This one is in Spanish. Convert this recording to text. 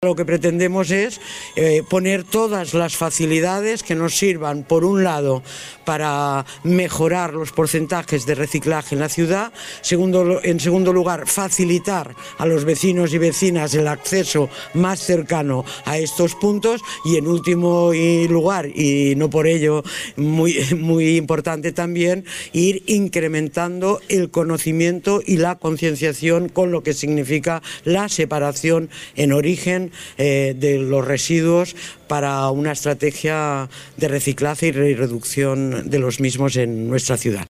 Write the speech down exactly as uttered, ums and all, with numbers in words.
Lo que pretendemos es eh, poner todas las facilidades que nos sirvan, por un lado, para mejorar los porcentajes de reciclaje en la ciudad, segundo, en segundo lugar, facilitar a los vecinos y vecinas el acceso más cercano a estos puntos y, en último lugar, y no por ello muy, muy importante también, ir incrementando el conocimiento y la concienciación con lo que significa la separación en origen Eh, de los residuos para una estrategia de reciclaje y reducción de los mismos en nuestra ciudad.